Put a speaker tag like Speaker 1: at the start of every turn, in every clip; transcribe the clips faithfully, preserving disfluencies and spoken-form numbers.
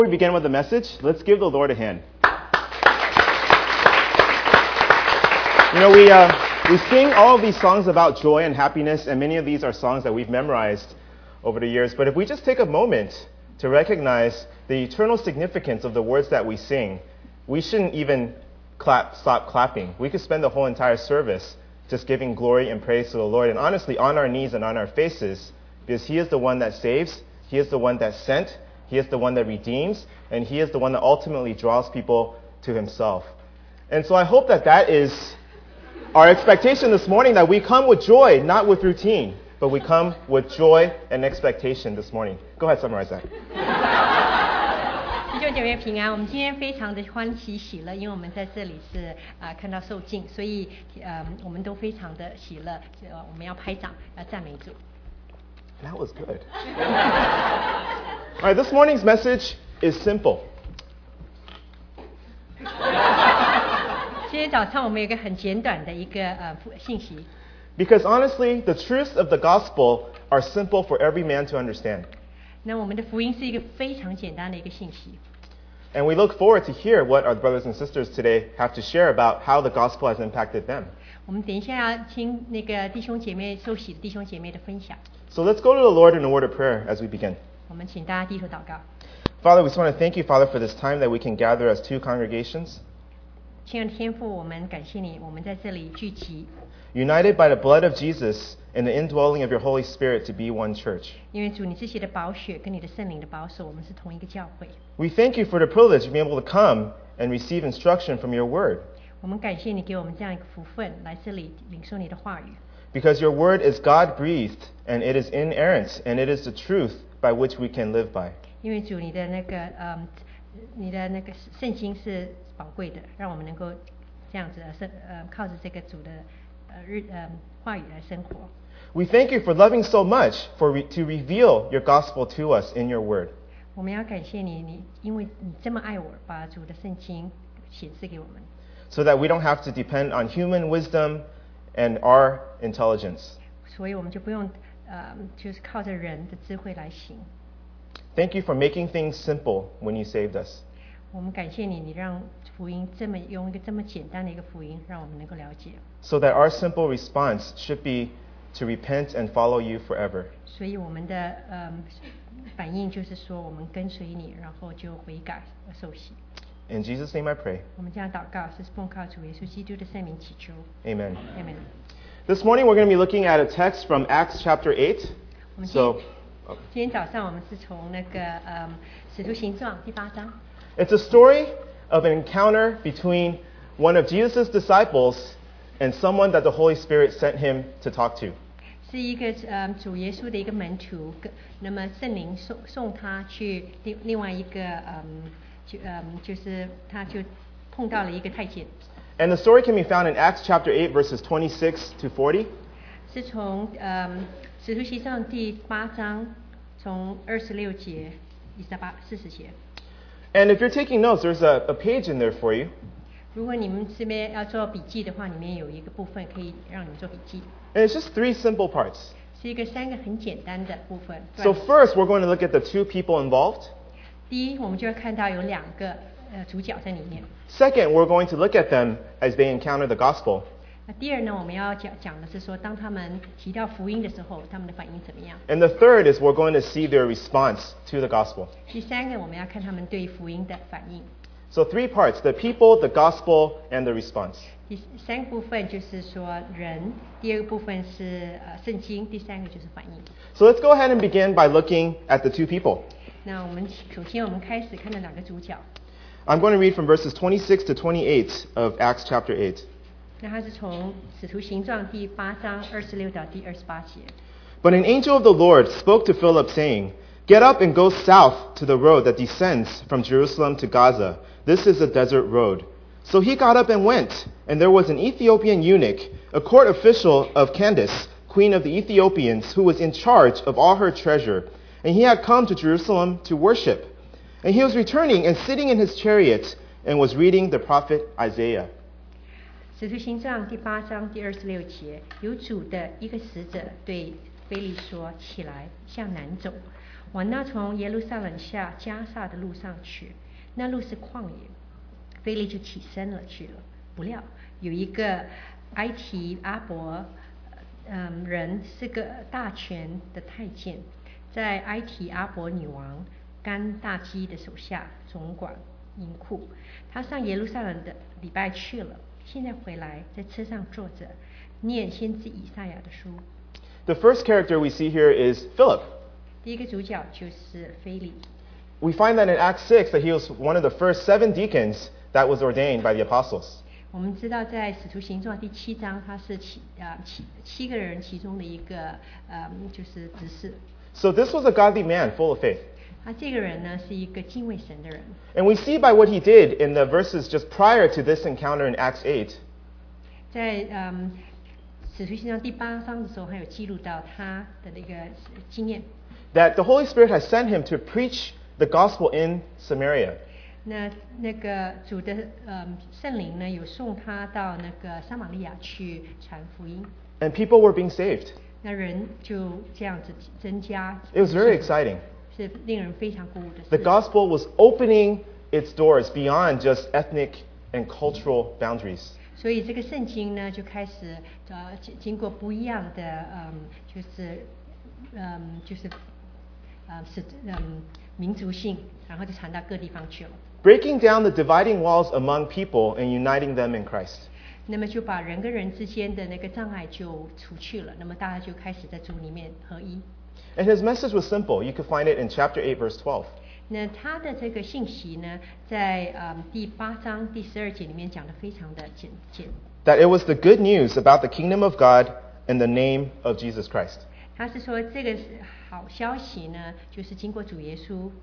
Speaker 1: Before we begin with the message, let's give the Lord a hand. You know, we uh, we sing all of these songs about joy and happiness, and many of these are songs that we've memorized over the years. But if we just take a moment to recognize the eternal significance of the words that we sing, we shouldn't even clap, stop clapping. We could spend the whole entire service just giving glory and praise to the Lord, and honestly, on our knees and on our faces, because He is the one that saves, He is the one that sent, He is the one that redeems, and He is the one that ultimately draws people to Himself. And so I hope that that is our expectation this morning, that we come with joy, not with routine, but we come with joy and expectation this morning. Go ahead, summarize that.
Speaker 2: 弟兄姐妹平安，我们今天非常的欢喜喜乐，因为我们在这里是啊、呃、看到受尽，所以呃我们都非常的喜乐，呃我们要拍掌，要赞美主。
Speaker 1: That was good. All right, this morning's message is simple.
Speaker 2: 今天早上我们有一个很简短的一个呃信息。
Speaker 1: Because honestly, the truths of the gospel are simple for every man to understand.
Speaker 2: 那我们的福音是一个非常简单的一个信息。
Speaker 1: And we look forward to hear what our brothers and sisters today have to share about how the gospel has impacted them.
Speaker 2: 我们等一下要听那个弟兄姐妹受洗的弟兄姐妹的分享。
Speaker 1: So let's go to the Lord in a word of prayer as we begin.
Speaker 2: 我们请大家低头祷告。
Speaker 1: Father, we just want to thank you, Father, for this time that we can gather as two congregations.
Speaker 2: 亲爱的天父，我们感谢你，我们在这里聚集。
Speaker 1: United by the blood of Jesus and the indwelling of your Holy Spirit to be one church.
Speaker 2: 因为主你自己的宝血跟你的圣灵的保守，我们是同一个教会。
Speaker 1: We thank you for the privilege of being able to come and receive instruction from your word.
Speaker 2: 我们感谢你给我们这样一个福分，来这里领受你的话语。
Speaker 1: Because your word is God-breathed and it is inerrant and it is the truth by which we can live by.
Speaker 2: 因为主你的那个嗯，你的那个圣经是宝贵的，让我们能够这样子生呃靠着这个主的呃日呃话语来生活。
Speaker 1: We thank you for loving so much for re- to reveal your gospel to us in your word.
Speaker 2: 我们要感谢你，你因为你这么爱我，把主的圣经显示给我们。
Speaker 1: So that we don't have to depend on human wisdom and our intelligence.
Speaker 2: 所以我们就不用呃就是靠着人的智慧来行。
Speaker 1: Thank you for making things simple when you saved us.
Speaker 2: 我们感谢你，你让福音这么用一个这么简单的一个福音，让我们能够了解。
Speaker 1: So that our simple response should be to repent and follow you forever.
Speaker 2: 所以我们的呃反应就是说，我们跟随你，然后就悔改而受洗。
Speaker 1: In Jesus' name I pray.
Speaker 2: 我们这样祷告，是奉靠主耶稣基督的圣名祈求。
Speaker 1: Amen.
Speaker 2: Amen.
Speaker 1: This morning we're going to be looking at a text from Acts chapter eight.
Speaker 2: 我们今
Speaker 1: So
Speaker 2: 今天早上我们是从那个呃使徒行传第八章。
Speaker 1: it's a story of an encounter between one of Jesus' disciples and someone that the Holy Spirit sent him to talk to.
Speaker 2: 是一个呃主耶稣的一个门徒，跟那么圣灵送送他去另另外一个嗯就嗯就是他就碰到了一个太监。
Speaker 1: And the story can be found in Acts chapter eight verses twenty-six to forty.
Speaker 2: 是从嗯使徒行传第八章从二十六节一十八四十节。
Speaker 1: And if you're taking notes, there's a, a page in there for you.
Speaker 2: 如果你们这边要做笔记的话，里面有一个部分可以让你们做笔记。
Speaker 1: And it's just three simple parts.
Speaker 2: 是一个三个很简单的部分。
Speaker 1: So first, we're going to look at the two people involved.
Speaker 2: 第一，我们就会看到有两个呃主角在里面。
Speaker 1: Second, we're going to look at them as they encounter the gospel.
Speaker 2: 那第二呢，我们要讲讲的是说，当他们提到福音的时候，他们的反应怎么样？
Speaker 1: And the third is we're going to see their response to the gospel.
Speaker 2: 第三个，我们要看他们对福音的反应。
Speaker 1: So three parts: the people, the gospel, and the response.
Speaker 2: 第三个部分就是说人，第二个部分是呃圣经，第三个就是反应。
Speaker 1: So let's go ahead and begin by looking at the two people.
Speaker 2: 那我们首先我们开始看到两个主角。
Speaker 1: I'm going to read from verses twenty-six to twenty-eight of Acts chapter eight.
Speaker 2: 那他是从使徒行传第八章二十六到第二十八节。
Speaker 1: But an angel of the Lord spoke to Philip, saying, "Get up and go south to the road that descends from Jerusalem to Gaza. This is a desert road." So he got up and went, and there was an Ethiopian eunuch, a court official of Candace, queen of the Ethiopians, who was in charge of all her treasure, and he had come to Jerusalem to worship. And he was returning and sitting in his chariot and was reading the prophet Isaiah.
Speaker 2: 使徒行传第八章第二十六节，有主的一个使者对腓力说：“起来，向南走。 往那从耶路撒冷下加萨的路上去，那路是旷野。腓力就起身了去了，不料有一个埃提阿伯嗯人，是个大权的太监，在埃提阿伯女王甘大基的手下总管银库。他上耶路撒冷的礼拜去了，现在回来在车上坐着，念先知以赛亚的书。
Speaker 1: The first character we see here is Philip.
Speaker 2: 第一个主角就是腓力。
Speaker 1: We find that in Acts six that he was one of the first seven deacons that was ordained by the apostles.
Speaker 2: 我们知道在使徒行传第七章，他是七啊七七个人其中的一个呃就是执事。
Speaker 1: So this was a godly man full of faith.
Speaker 2: 他这个人呢是一个敬畏神的人。
Speaker 1: And we see by what he did in the verses just prior to this encounter in Acts eight.
Speaker 2: 在嗯使徒行传第八章的时候，还有记录到他的那个经验。
Speaker 1: That the Holy Spirit has sent him to preach the gospel in Samaria.
Speaker 2: 那那个主的嗯圣灵呢，有送他到那个撒玛利亚去传福音。
Speaker 1: And people were being saved.
Speaker 2: 那人就这样子增加。
Speaker 1: It was very exciting.
Speaker 2: 是令人非常鼓舞的事。
Speaker 1: The gospel was opening its doors beyond just ethnic and cultural boundaries.
Speaker 2: 所以这个圣经呢，就开始呃经过不一样的嗯，就是嗯就是呃是嗯民族性，然后就传到各地方去了。
Speaker 1: Breaking down the dividing walls among people and uniting them in Christ.
Speaker 2: 那么就把人跟人之间的那个障碍就除去了，那么大家就开始在主里面合一。
Speaker 1: And his message was simple. You could find it in chapter eight, verse twelve.
Speaker 2: 那他的这个信息呢，在嗯第八章第十二节里面讲的非常的简简。
Speaker 1: That it was the good news about the kingdom of God in the name of Jesus Christ.
Speaker 2: 他是说这个好消息呢，就是经过主耶稣。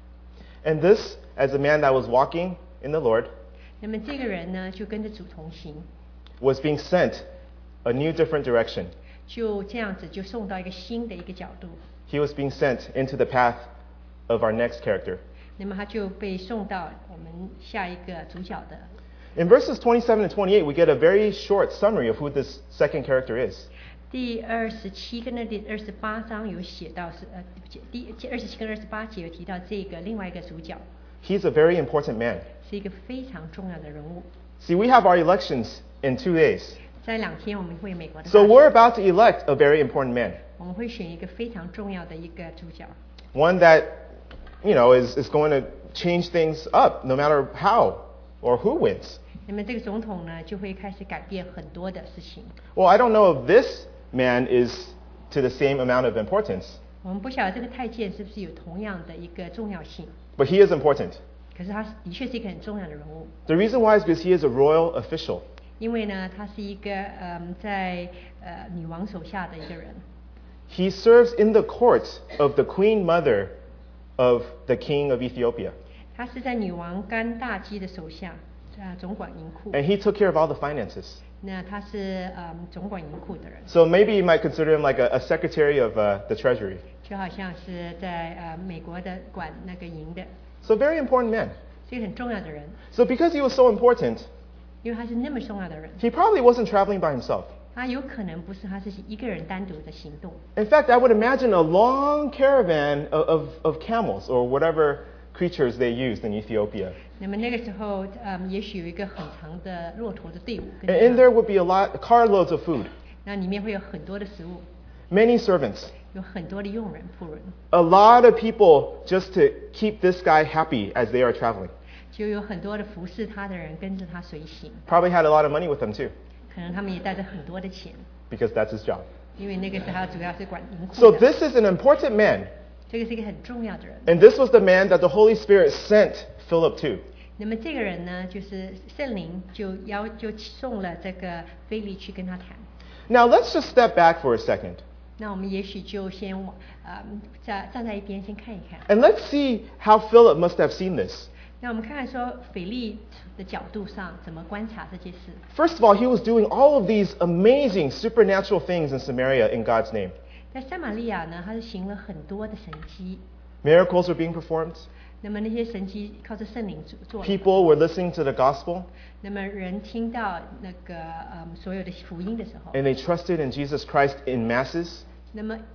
Speaker 1: And this, as a man that was walking in the Lord,
Speaker 2: 那么这个人呢，就跟着主同行，
Speaker 1: was being sent a new, different direction.
Speaker 2: 就这样子就送到一个新的一个角度。
Speaker 1: He was being sent into the path of our next character.
Speaker 2: 那么他就被送到我们下一个主角的。
Speaker 1: In verses twenty-seven and twenty-eight, we get a very short summary of who this second character is.
Speaker 2: 第二十七跟那第二十八章有写到是呃，第二十七跟二十八节有提到这个另外一个主角。
Speaker 1: He's a very important man.
Speaker 2: 是一个非常重要的人物。
Speaker 1: See, we have our elections in two days.
Speaker 2: 在两天我们会美国的。
Speaker 1: So we're about to elect a very important man.
Speaker 2: 我们会选一个非常重要的一个主角。
Speaker 1: One that, you know, is, is going to change things up no matter how or who wins.
Speaker 2: 那么这个总统呢，就会开始改变很多的事情。
Speaker 1: Well, I don't know if this man is to the same amount of importance,
Speaker 2: 我们不晓得这个太监是不是有同样的一个重要性，
Speaker 1: but he is important.
Speaker 2: 可是他的确是一个很重要的人物。
Speaker 1: The reason why is because he is a royal official.
Speaker 2: 因为呢，他是一个嗯，在呃女王手下的一个人。
Speaker 1: He serves in the court of the queen mother of the king of Ethiopia.
Speaker 2: 他是在女王甘大基的手下，呃，总管银库。
Speaker 1: And he took care of all the finances.
Speaker 2: 那他是嗯总管银库的人，
Speaker 1: So maybe you might consider him like a, a secretary of uh, the treasury.
Speaker 2: 就好像是在呃美国的管那个银的，
Speaker 1: So very important man.
Speaker 2: 是一个很重要的人。
Speaker 1: So because he was so important,
Speaker 2: 因为他是那么重要的人，
Speaker 1: he probably wasn't traveling by himself.
Speaker 2: 他有可能不是他是一个人单独的行动。
Speaker 1: In fact, I would imagine a long caravan of, of, of camels or whatever creatures they used in Ethiopia.
Speaker 2: 那么那个时候，嗯，也许有一个很长的骆驼的队伍跟
Speaker 1: And in
Speaker 2: 着
Speaker 1: there
Speaker 2: 他，
Speaker 1: would be a lot, carloads of food,
Speaker 2: 那里面会有很多的食物，
Speaker 1: many servants,
Speaker 2: 有很多的佣人仆人，
Speaker 1: a lot of people just to keep this guy happy as they are traveling.
Speaker 2: 就有很多的服侍他的人跟着他随行，
Speaker 1: Probably had a lot of money with them too,
Speaker 2: 可能他们也带着很多的钱，
Speaker 1: because that's his job.
Speaker 2: 因为那个时候他主要是管银库
Speaker 1: So
Speaker 2: 的。
Speaker 1: this is an important man,
Speaker 2: 这个是一个很重要的人。
Speaker 1: and this was the man that the Holy Spirit sent Philip to.
Speaker 2: 那么这个人呢，就是圣灵就邀就送了这个腓力去跟他谈。
Speaker 1: Now let's just step back for a second,
Speaker 2: 那我们也许就先往呃站站在一边先看一看。
Speaker 1: and let's see how Philip must have seen this.
Speaker 2: 那我们看看说腓力的角度上怎么观察这件事。
Speaker 1: First of all, he was doing all of these amazing supernatural things in Samaria in God's name.
Speaker 2: 在撒玛利亚呢，他是行了很多的神迹。
Speaker 1: Miracles were being performed.
Speaker 2: 那么那些神迹靠着圣灵做做的。
Speaker 1: People were listening to the gospel,
Speaker 2: 那么人听到那个嗯所有的福音的时候，
Speaker 1: and they trusted in Jesus Christ in masses.
Speaker 2: 那么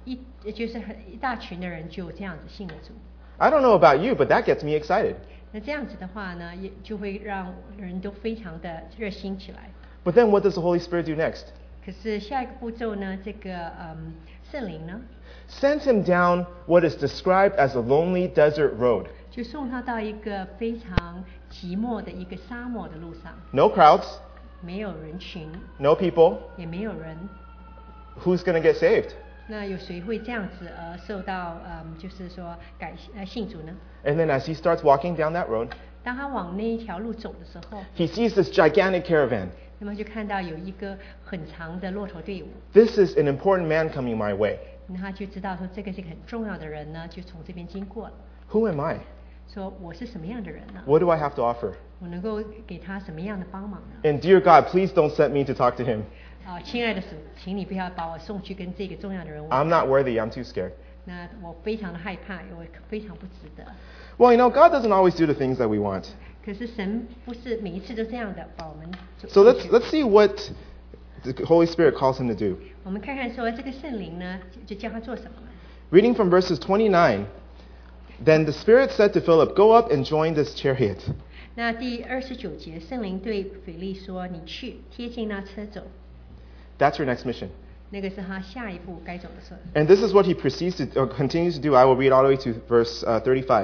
Speaker 2: 一就是很一大群的人就这样子信了主。
Speaker 1: I don't know about you, but that gets me excited.
Speaker 2: 那这样子的话呢，也就会让人都非常的热心起来。
Speaker 1: But then what does the Holy Spirit do next?
Speaker 2: 可是下一个步骤呢，这个嗯圣灵呢，
Speaker 1: Sends him down what is described as a lonely desert road.
Speaker 2: 就送他到一个非常寂寞的一个沙漠的路上，
Speaker 1: No crowds,
Speaker 2: 没有人群，
Speaker 1: no people.
Speaker 2: 也没有人。
Speaker 1: Who's going to get saved?
Speaker 2: 那有谁会这样子而受到嗯，就是说改呃信主呢？
Speaker 1: And then as he starts walking down that road,
Speaker 2: 当他往那一条路走的时候，
Speaker 1: he sees this gigantic caravan.
Speaker 2: 那么就看到有一个很长的骆驼队伍，
Speaker 1: This is an important man coming my way.
Speaker 2: 那他就知道说这个是一个很重要的人呢，就从这边经过了。
Speaker 1: Who am I?
Speaker 2: 说我是什么样的人呢？
Speaker 1: What do I have to offer?
Speaker 2: 我能够给他什么样的帮忙呢？
Speaker 1: And dear God, please don't send me to talk to him.
Speaker 2: 啊、亲爱的主，请你不要把我送去跟这个重要的人物。
Speaker 1: I'm not worthy. I'm too scared.
Speaker 2: 那我非常的害怕，我非常不值得。
Speaker 1: Well, you know, God doesn't always do the things that we want.
Speaker 2: 可是神不是每一次都这样的把我们走
Speaker 1: So
Speaker 2: 出
Speaker 1: let's
Speaker 2: 去。
Speaker 1: let's see what the Holy Spirit calls him to do.
Speaker 2: 我们看看说这个圣灵呢，就就叫他做什么呢？
Speaker 1: Reading from verses twenty-nine, then the Spirit said to Philip, "Go up and join this chariot."
Speaker 2: 那第二十九节，圣灵对腓力说：“你去贴近那车走。”
Speaker 1: That's your next mission.
Speaker 2: 那个是他下一步该走的事。
Speaker 1: And this is what he proceeds to or continues to do. I will read all the way to verse uh, thirty-five.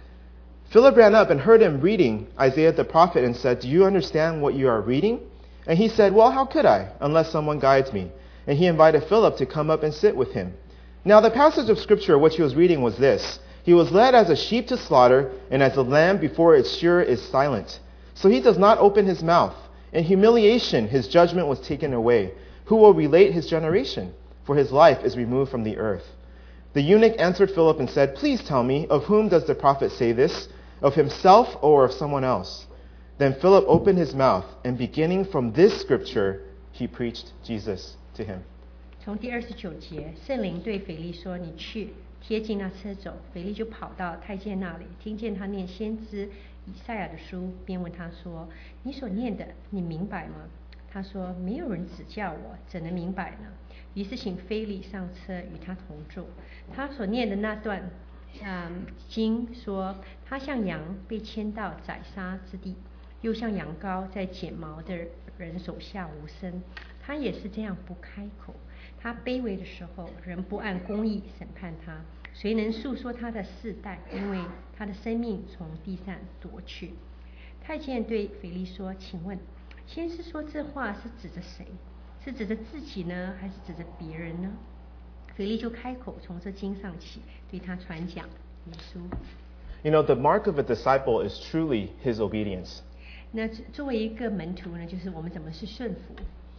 Speaker 1: Philip ran up and heard him reading Isaiah the prophet and said, "Do you understand what you are reading?" And he said, "Well, how could I, unless someone guides me?" And he invited Philip to come up and sit with him. Now the passage of scripture which he was reading was this: He was led as a sheep to slaughter, and as a lamb before its shearer is silent. So he does not open his mouth. In humiliation his judgment was taken away. Who will relate his generation? For his life is removed from the earth. The eunuch answered Philip and said, "Please tell me, of whom does the prophet say this? Of himself or of someone else?" Then Philip opened his mouth, and beginning from this scripture, he preached Jesus to him.
Speaker 2: 从第二十九节，圣灵对腓力说：“你去贴近那车走。”腓力就跑到太监那里，听见他念先知以赛亚的书，便问他说：“你所念的，你明白吗？”他说：“没有人指教我，怎能明白呢？”于是请腓力上车与他同住。他所念的那段，嗯，经说，他像羊被牵到宰杀之地，又像羊羔在剪毛的人手下无声。他也是这样不开口。他卑微的时候，人不按公义审判他，谁能诉说他的世代？因为他的生命从地上夺去。太监对腓力说：“请问，先是说这话是指着谁？是指着自己呢，还是指着别人呢？”腓力就开口从这经上起，对他传讲耶稣。
Speaker 1: You know, the mark of a disciple is truly his obedience.
Speaker 2: 那作为一个门徒呢，就是我们怎么去顺服。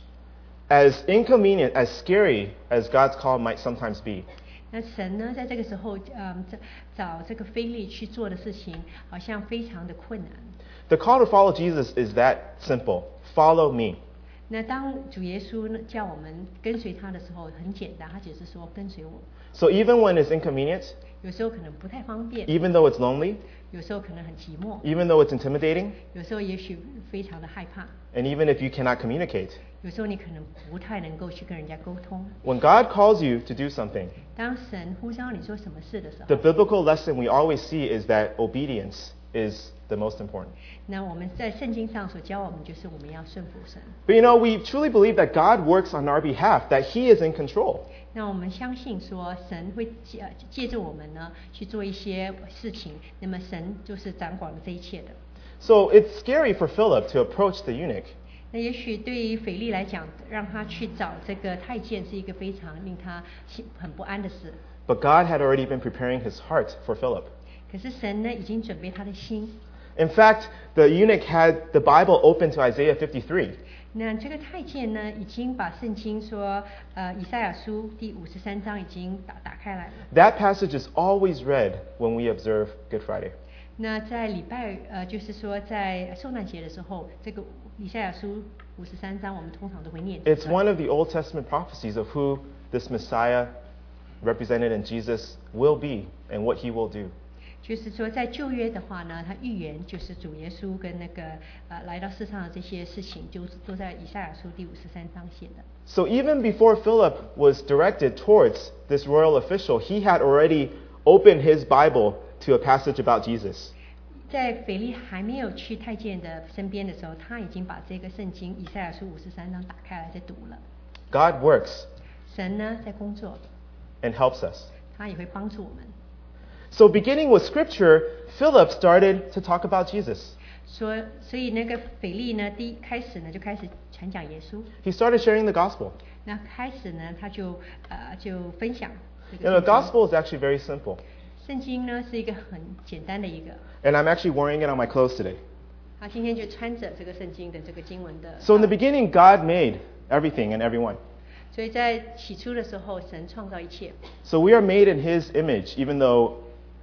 Speaker 1: As inconvenient, as scary as God's call might sometimes be,
Speaker 2: 那神呢，在这个时候，嗯，找找这个腓力去做的事情，好像非常的困难。
Speaker 1: the call to follow Jesus is that simple. Follow me.
Speaker 2: 那当主耶稣呢叫我们跟随他的时候，很简单，他只是说跟随我。
Speaker 1: So even when it's inconvenient,
Speaker 2: 有时候可能不太方便，
Speaker 1: even though it's lonely,
Speaker 2: 有时候可能很寂寞，
Speaker 1: even though it's intimidating,
Speaker 2: 有时候也许非常的害怕，
Speaker 1: and even if you cannot communicate,
Speaker 2: 有时候你可能不太能够去跟人家沟通。
Speaker 1: when God calls you to do something,
Speaker 2: 当神呼召你做什么事的时
Speaker 1: the
Speaker 2: 候，
Speaker 1: biblical lesson we always see is that obedience is the most important.
Speaker 2: 那我们在圣经上所教我们，就是我们要顺服神。
Speaker 1: But you know, we truly believe that God works on our behalf, that He is in control.
Speaker 2: 那我们相信说，神会借借着我们呢去做一些事情，那么神就是掌管了这一切的。
Speaker 1: So it's scary for Philip to approach the eunuch.
Speaker 2: 那也许对于腓力来讲，让他去找这个太监是一个非常令他心很不安的事。
Speaker 1: But God had already been preparing his heart for Philip.
Speaker 2: 可是神呢，已经准备他的心。
Speaker 1: In fact, the eunuch had the Bible open to Isaiah fifty-three.
Speaker 2: 那这个太监呢，已经把圣经说，呃，以赛亚书第五十三章已经打打开来了。
Speaker 1: That passage is always read when we observe Good Friday.
Speaker 2: 那在礼拜，呃，就是说在圣诞节的时候，这个以赛亚书五十三章，我们通常都会念。
Speaker 1: It's one of the Old Testament prophecies of who this Messiah represented in Jesus will be and what he will do.
Speaker 2: 就是说，在旧约的话呢，他预言就是主耶稣跟那个呃来到世上的这些事情，就都在以赛亚书第五十三章写的。
Speaker 1: So even before Philip was directed towards this royal official, he had already opened his Bible to a passage about Jesus.
Speaker 2: 在腓力还没有去太监的身边的时候，他已经把这个圣经以赛亚书五十三章打开来在读了。
Speaker 1: God works
Speaker 2: 神呢在工作，
Speaker 1: and helps us.
Speaker 2: 他也会帮助我们。
Speaker 1: So beginning with scripture, Philip started to talk about Jesus.
Speaker 2: 所所以那个腓力呢，第一开始呢就开始传讲耶稣。
Speaker 1: He started sharing the gospel.
Speaker 2: 那开始呢，他就呃就分享这
Speaker 1: And
Speaker 2: 个
Speaker 1: the
Speaker 2: 圣经。
Speaker 1: gospel is actually very simple.
Speaker 2: 圣经呢是一个很简单的一个，
Speaker 1: And I'm actually wearing it on my clothes today.
Speaker 2: 他今天就穿着这个圣经的这个经文的。
Speaker 1: So in the beginning, God made everything and everyone.
Speaker 2: 所以在起初的时候，神创造一切。
Speaker 1: So we are made in His image, even though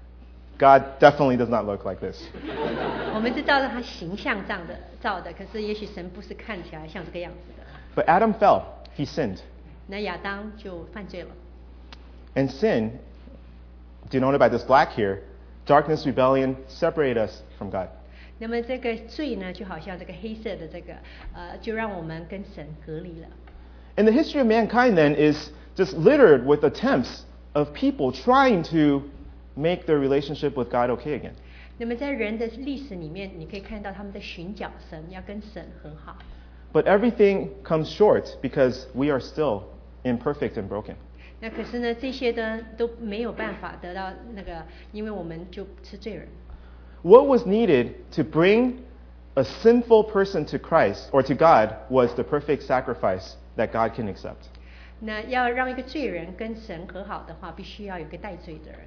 Speaker 1: God definitely does not look like this.
Speaker 2: 我们是照着他形象这样的造的，可是也许神不是看起来像这个样子的。
Speaker 1: But Adam fell. He sinned.
Speaker 2: 那亚当就犯罪了。
Speaker 1: And sin, denoted by this black here, darkness, rebellion, separate us from God.
Speaker 2: 那么这个罪呢，就好像这个黑色的这个，呃，就让我们跟神隔离了。
Speaker 1: And the history of mankind then is just littered with attempts of people trying to make their relationship with God okay again.
Speaker 2: 那么在人的历史里面，你可以看到他们在寻找神，要跟神和好。
Speaker 1: But everything comes short because we are still imperfect and broken.
Speaker 2: 那可是呢，这些呢都没有办法得到那个，因为我们就是罪人。
Speaker 1: What was needed to bring a sinful person to Christ or to God was the perfect sacrifice that God can accept.
Speaker 2: 那要让一个罪人跟神和好的话，必须要有个代罪的人。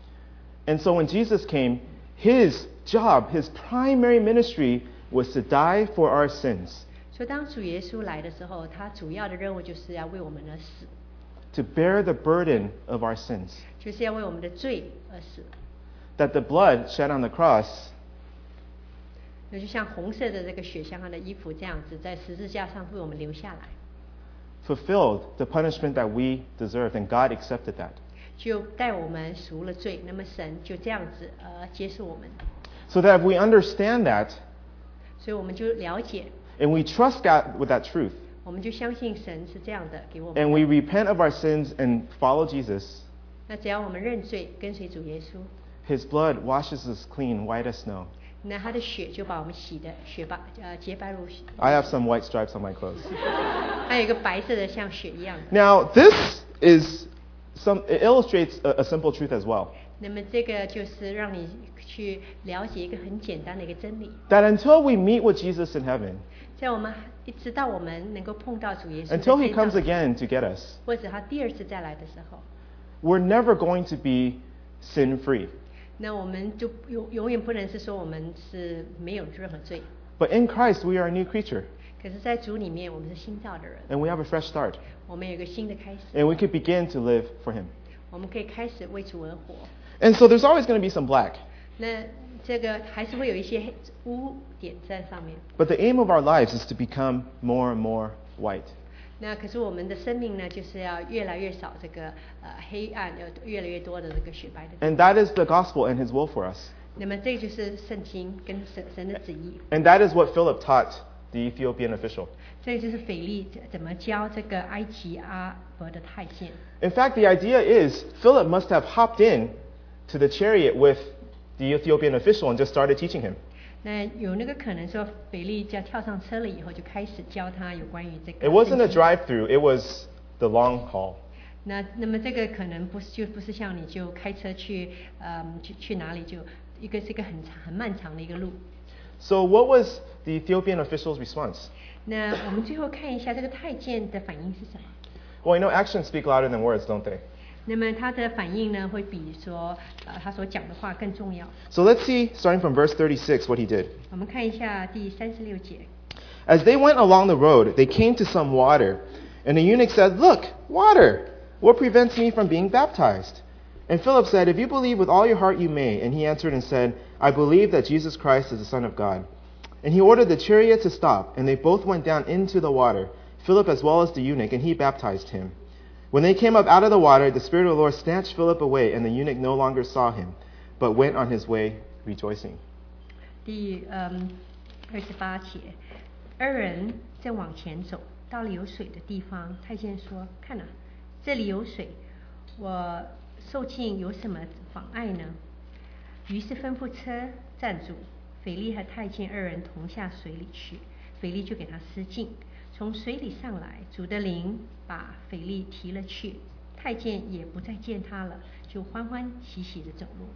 Speaker 1: And so when Jesus came, his job, his primary ministry was to die for our sins,
Speaker 2: 所以当主耶稣来的时候，他主要的任务就是要为我们而死，
Speaker 1: to bear the burden of our sins.
Speaker 2: 就是要为我们的罪而死。
Speaker 1: That the blood shed on the cross
Speaker 2: 那就像红色的这个血，像他的衣服这样子，在十字架上为我们留下来，
Speaker 1: fulfilled the punishment that we deserved, and God accepted that.
Speaker 2: 就带我们赎了罪。那么神就这样子呃接受我们，
Speaker 1: So that if we understand that
Speaker 2: 所以我们就了解，
Speaker 1: and we trust God with that truth,
Speaker 2: 我们就相信神是这样的给我
Speaker 1: and
Speaker 2: 们。
Speaker 1: we repent of our sins and follow Jesus,
Speaker 2: 那只要我们认罪，跟随主耶稣，
Speaker 1: His blood washes us clean, white as snow.
Speaker 2: 那他的血就把我们洗的雪白呃洁白如雪。
Speaker 1: I have some white stripes on my clothes.
Speaker 2: 还有一个白色的像雪一样的。
Speaker 1: Now, this is some, it illustrates a, a simple truth as well.
Speaker 2: 那么这个就是让你去了解一个很简单的一个真理，
Speaker 1: That until we meet with Jesus in heaven,
Speaker 2: 在我们一直到我们能够碰到主耶稣在
Speaker 1: until He
Speaker 2: 天上
Speaker 1: comes again to get us,
Speaker 2: 或者他第二次再来的时候，
Speaker 1: we're never going to be sin free.
Speaker 2: 那我们就永永远不能是说我们是没有任何罪。
Speaker 1: But in Christ, we are a new creature,
Speaker 2: 可是，在主里面，我们是新造的人，
Speaker 1: and we have a fresh start,
Speaker 2: 我们有一个新的开始，
Speaker 1: and we could begin to live for Him.
Speaker 2: 我们可以开始为主而活。
Speaker 1: And so there's always going to be some black.
Speaker 2: 那这个还是会有一些黑污点在上面。
Speaker 1: But the aim of our lives is to become more and more white.
Speaker 2: 那可是我们的生命呢，就是要越来越少这个呃黑暗，要越来越多的这个雪白的。
Speaker 1: And that is the gospel and His will for us.
Speaker 2: 那么这就是圣经跟神神的旨意。
Speaker 1: And that is what Philip taught the Ethiopian official.
Speaker 2: 这就是腓力怎么教这个埃及阿伯的太监。
Speaker 1: In fact, the idea is Philip must have hopped in to the chariot with the Ethiopian official and just started teaching him.
Speaker 2: 那有那个可能说，腓力就跳上车了以后，就开始教他有关于这个
Speaker 1: It wasn't a
Speaker 2: 圣经。
Speaker 1: drive-through, it was the long haul.
Speaker 2: 那那么这个可能不是就不是像你就开车去，嗯，去去哪里就一个是一个很长很漫长的一个路。
Speaker 1: So what was the Ethiopian official's response?
Speaker 2: 那我们最后看一下这个太监的反应是什么？
Speaker 1: Well, you know, actions speak louder than words, don't they?
Speaker 2: 那么他的反应呢，会比说呃他所讲的话更重要。
Speaker 1: So let's see, starting from verse thirty-six, what he did.
Speaker 2: 我们看一下第三十六节。
Speaker 1: As they went along the road, they came to some water. And the eunuch said, "Look, water! What prevents me from being baptized?" And Philip said, "If you believe with all your heart, you may." And he answered and said, "I believe that Jesus Christ is the Son of God." And he ordered the chariot to stop, and they both went down into the water, Philip as well as the eunuch, and he baptized him. When they came up out of the water, the Spirit of the Lord snatched Philip away, and the eunuch no longer saw him. but went on his way rejoicing.
Speaker 2: 第嗯二十八节，二人正往前走，到了有水的地方，太监说：“看啊，这里有水，我受浸有什么妨碍呢？”于是吩咐车站住，腓力和太监二人同下水里去，腓力就给他施浸。从水里上来，主的灵把腓力提了去，太监也不再见他了，就欢欢喜喜地走路。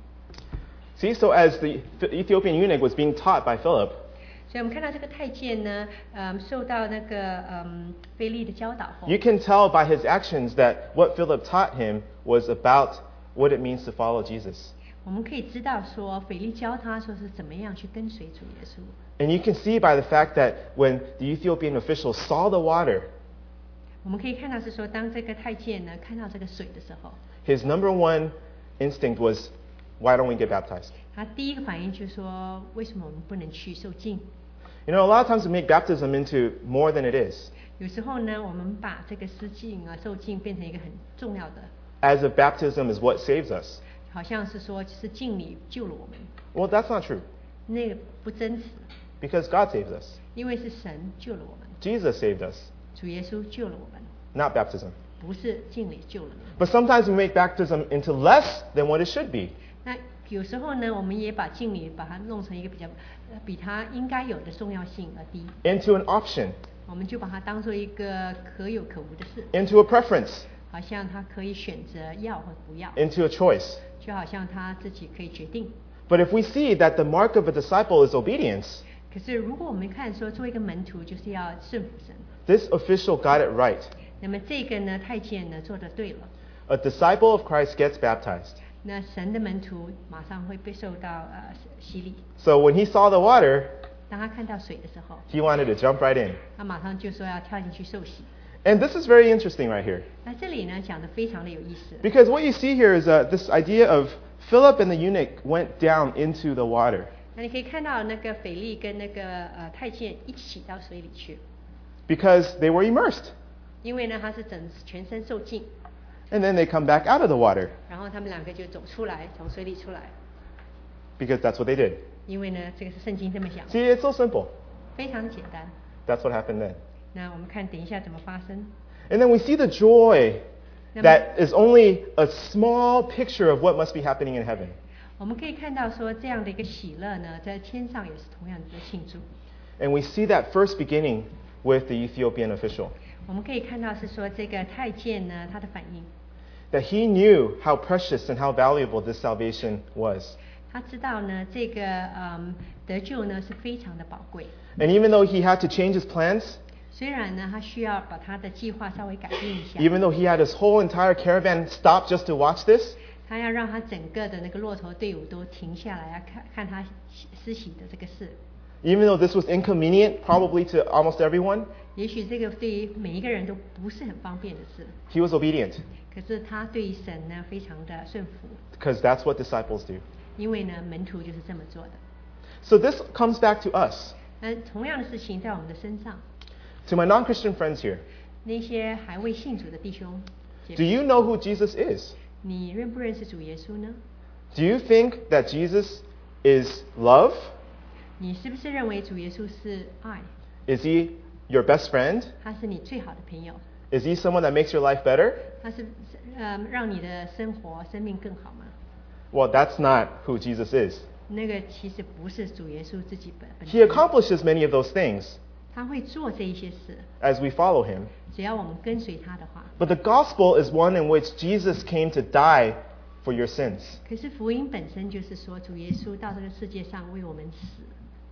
Speaker 1: See, so as the Ethiopian eunuch was being taught by Philip,
Speaker 2: 所以我们看到这个太监呢，嗯，受到那个嗯腓力的教导后，
Speaker 1: you can tell by his actions that what Philip taught him was about what it means to follow Jesus.
Speaker 2: 我们可以知道说，腓力教他说是怎么样去跟随主耶稣。
Speaker 1: And you can see by the fact that when the Ethiopian official saw the water,
Speaker 2: 我们可以看到是说，当这个太监呢看到这个水的时候，
Speaker 1: his number one instinct was, why don't we get baptized?
Speaker 2: 他第一个反应就是说，为什么我们不能去受浸？
Speaker 1: You know, a lot of times we make baptism into more than it is,
Speaker 2: 有时候呢，我们把这个施浸啊、受浸变成一个很重要的，
Speaker 1: as if baptism is what saves us.
Speaker 2: 好像是说是浸礼救了我们，
Speaker 1: Well, that's not true,
Speaker 2: 那个不真实，
Speaker 1: because God saves us.
Speaker 2: 因为是神救了我们，
Speaker 1: Jesus saved us,
Speaker 2: 主耶稣救了我们，
Speaker 1: not baptism.
Speaker 2: 不是浸礼救了你。
Speaker 1: But sometimes we make baptism into less than what it should be.
Speaker 2: 那有时候呢，我们也把浸礼把它弄成一个比较呃比它应该有的重要性而低，
Speaker 1: into an option,
Speaker 2: 我们就把它当做一个可有可无的事，
Speaker 1: into a preference,
Speaker 2: 好像他可以选择要或不要，
Speaker 1: into a choice.
Speaker 2: 就好像他自己可以决定。
Speaker 1: But if we see that the mark of a disciple is obedience,
Speaker 2: 可是如果我们看说做一个门徒就是要顺服神，
Speaker 1: this official got it right.
Speaker 2: 那么这个呢太监呢做得对了，
Speaker 1: A disciple of Christ gets baptized.
Speaker 2: 那神的门徒马上会被受到呃洗礼。
Speaker 1: So when he saw the water,
Speaker 2: 当他看到水的时候，
Speaker 1: he wanted to jump right in.
Speaker 2: 他马上就说要跳进去受洗。
Speaker 1: And this is very interesting right here.
Speaker 2: 那这里呢讲得非常的有意思，
Speaker 1: Because what you see here is uh, this idea of Philip and the eunuch went down into the water.
Speaker 2: 那你可以看到那个腓力跟那个呃太监一起到水里去，
Speaker 1: Because they were immersed.
Speaker 2: 因为呢他是整全身受浸，
Speaker 1: And then they come back out of the water.
Speaker 2: 然后他们两个就走出来，从水里出来，
Speaker 1: Because that's what they did.
Speaker 2: 因为呢这个是圣经这么讲，
Speaker 1: See, it's so simple.
Speaker 2: 非常简单。
Speaker 1: That's what happened then.
Speaker 2: 那我们看等一下怎么发生。
Speaker 1: And then we see the joy
Speaker 2: 那么
Speaker 1: that is only a small picture of what must be happening in heaven.
Speaker 2: 我们可以看到说这样的一个喜乐呢，在天上也是同样的庆祝。
Speaker 1: And we see that first beginning with the Ethiopian official.
Speaker 2: 我们可以看到是说这个太监呢，他的反应，
Speaker 1: That he knew how precious and how valuable this salvation was.
Speaker 2: 他知道呢这个嗯得救呢是非常的宝贵。
Speaker 1: And even though he had to change his plans,
Speaker 2: 虽然呢他需要把他的计划稍微改变一下，
Speaker 1: even though he had his whole entire caravan stop just to watch this,
Speaker 2: 他要让他整个的那个骆驼队伍都停下来，要看看他施洗的这个事。
Speaker 1: even though this was inconvenient probably to almost everyone,
Speaker 2: 也许这个对于每一个人都不是很方便的事，
Speaker 1: he was obedient.
Speaker 2: 可是他对于神呢非常的顺服，
Speaker 1: Because that's what disciples do.
Speaker 2: 因为呢门徒就是这么做的。
Speaker 1: So this comes back to us,
Speaker 2: 那同样的事情在我们的身上，
Speaker 1: to my non-Christian friends here.
Speaker 2: 那些还未信主的弟兄姐
Speaker 1: Do
Speaker 2: 妹，
Speaker 1: you know who Jesus is?
Speaker 2: 你认不认识主耶稣呢？
Speaker 1: Do you think that Jesus is love?
Speaker 2: 你是不是认为主耶稣是爱？
Speaker 1: Is he your best friend?
Speaker 2: 他是你最好的朋友？
Speaker 1: Is he someone that makes your life better?
Speaker 2: 他是呃让你的生活生命更好吗？
Speaker 1: Well, that's not who Jesus is.
Speaker 2: 那个其实不是主耶稣自己本本
Speaker 1: He
Speaker 2: 身，
Speaker 1: accomplishes many of those things
Speaker 2: 他会做这一些事，
Speaker 1: as we follow him.
Speaker 2: 只要我们跟随他的话。
Speaker 1: But the gospel is one in which Jesus came to die for your sins.
Speaker 2: 可是福音本身就是说，主耶稣到这个世界上为我们死。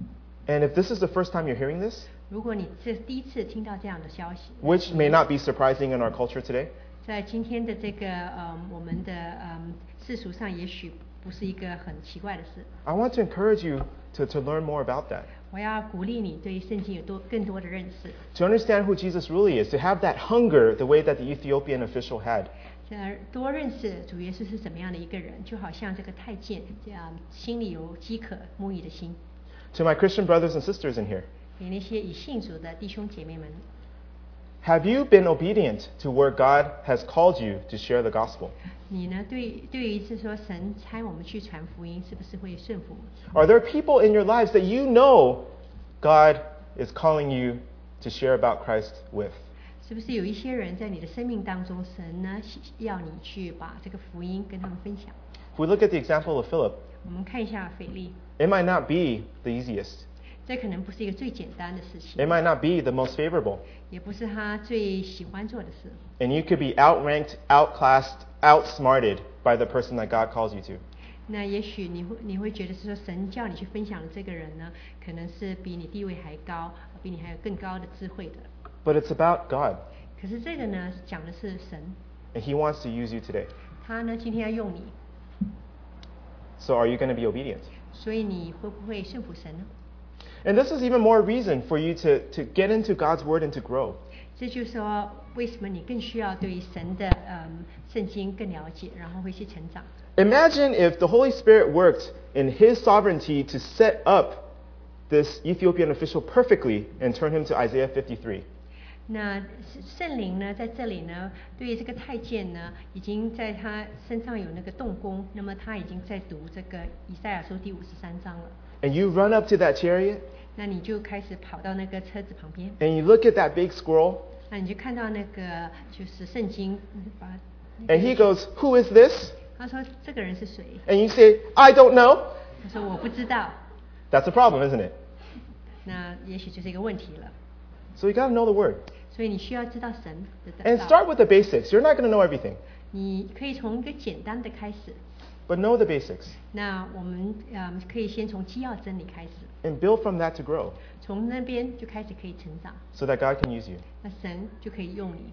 Speaker 1: And if this is the first time you're hearing this,
Speaker 2: 如果你这第一次听到这样的消息，
Speaker 1: which may not be surprising in our culture today,
Speaker 2: 在今天的这个嗯我们的嗯世俗上，也许不是一个很奇怪的事。
Speaker 1: I want to encourage you to, to learn more about that.
Speaker 2: 我要鼓励你对圣经有多更多的认识，
Speaker 1: To understand who Jesus really is, to have that hunger the way that the Ethiopian official had.
Speaker 2: 呃，多认识主耶稣是怎么样的一个人，就好像这个太监这样心里有饥渴慕义的心。
Speaker 1: To my Christian brothers and sisters in here,
Speaker 2: 给那些已信主的弟兄姐妹们，
Speaker 1: Have you been obedient to where God has called you to share the gospel?
Speaker 2: 你呢？对对于是说神差我们去传福音，是不是会顺服？
Speaker 1: Are there people in your lives that you know God is calling you to share about Christ with?
Speaker 2: 是不是有一些人在你的生命当中，神呢要你去把这个福音跟他们分享？
Speaker 1: If we look at the example of Philip,
Speaker 2: 我们看一下腓力，
Speaker 1: it might not be the easiest.
Speaker 2: 这可能不是一个最简单的事情，
Speaker 1: It might not be the most favorable.
Speaker 2: 也不是他最喜欢做的事。
Speaker 1: And you could be outranked, outclassed, outsmarted by the person that God calls you to.
Speaker 2: 那也许你会你会觉得是说神叫你去分享的这个人呢，可能是比你地位还高，比你还有更高的智慧的。
Speaker 1: But it's about God,
Speaker 2: 可是这个呢，讲的是神，
Speaker 1: and He wants to use you today.
Speaker 2: 他呢今天要用你，
Speaker 1: So are you going to be obedient?
Speaker 2: 所以你会不会顺服神呢？
Speaker 1: And this is even more reason for you to, to get into God's Word and to grow.
Speaker 2: 这就是说，为什么你更需要对于神的嗯圣经更了解，然后会去成长。
Speaker 1: Imagine if the Holy Spirit worked in His sovereignty to set up this Ethiopian official perfectly and turn him to Isaiah fifty-three.
Speaker 2: 那圣灵呢，在这里呢，对于这个太监呢，已经在他身上有那个动工，那么他已经在读这个以赛亚书第五十三章了。
Speaker 1: And you run up to that chariot
Speaker 2: 那你就开始跑到那个车子旁边，
Speaker 1: and you look at that big scroll
Speaker 2: 那你就看到那个就是圣经，把
Speaker 1: and he goes, "Who is this?"
Speaker 2: 他说这个人是谁？
Speaker 1: And you say, "I don't know."
Speaker 2: 他说我不知道。
Speaker 1: That's a problem, isn't it?
Speaker 2: 那也许就是一个问题了。
Speaker 1: So you got to know the Word.
Speaker 2: 所以你需要知道神的
Speaker 1: And
Speaker 2: 道。
Speaker 1: start with the basics. You're not going to know everything,
Speaker 2: 你可以从一个简单的开始。
Speaker 1: but know the basics
Speaker 2: 那我们嗯可以先从基要真理开始，
Speaker 1: and build from that to grow
Speaker 2: 从那边就开始可以成长，
Speaker 1: so that God can use you.
Speaker 2: 那神就可以用你。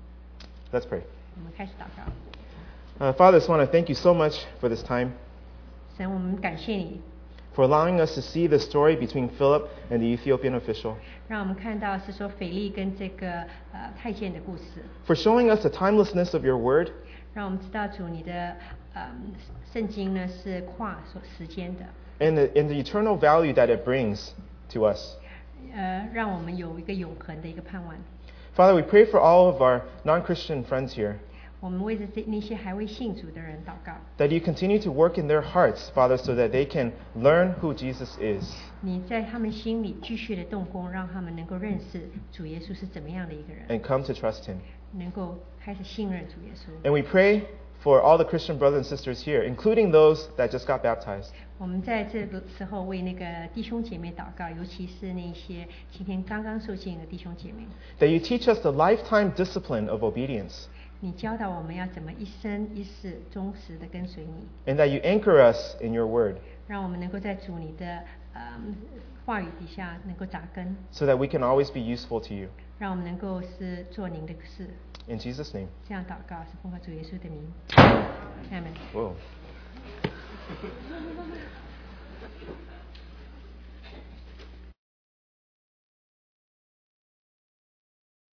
Speaker 1: Let's pray.
Speaker 2: 我们开始祷告。
Speaker 1: Uh, Father, I just want to thank you so much for this time,
Speaker 2: 神，我们感谢你，
Speaker 1: for allowing us to see the story between Philip and the Ethiopian official,
Speaker 2: 让我们看到是说腓力跟这个呃太监的故事，
Speaker 1: for showing us the timelessness of your Word,
Speaker 2: 让我们知道主你的嗯圣经呢是跨所时间的，
Speaker 1: and the, and the eternal value that it brings to us.
Speaker 2: 呃，让我们有一个永恒的一个盼望。
Speaker 1: Father, we pray for all of our non-Christian friends here,
Speaker 2: 我们为着这那些还未信主的人祷告，
Speaker 1: that you continue to work in their hearts, Father, so that they can learn who Jesus is,
Speaker 2: 你在他们心里继续的动工，让他们能够认识主耶稣是怎么样的一个人，
Speaker 1: and come to trust him.
Speaker 2: 能够开始信任主耶稣。
Speaker 1: And we pray for all the Christian brothers and sisters here, including those that just got baptized,
Speaker 2: 我们在这个时候为那个弟兄姐妹祷告，尤其是那些今天刚刚受浸的弟兄姐妹，
Speaker 1: that you teach us the lifetime discipline of obedience,
Speaker 2: 你教导我们要怎么一生一世忠实的跟随你，
Speaker 1: and that you anchor us in your word,
Speaker 2: 让我们能够在主你的嗯话语底下能够扎根，
Speaker 1: so that we can always be useful to you.
Speaker 2: 让我们能够是做您的事。
Speaker 1: In Jesus' name.
Speaker 2: 这样祷告是奉靠主耶稣的名，阿门。
Speaker 1: Whoa.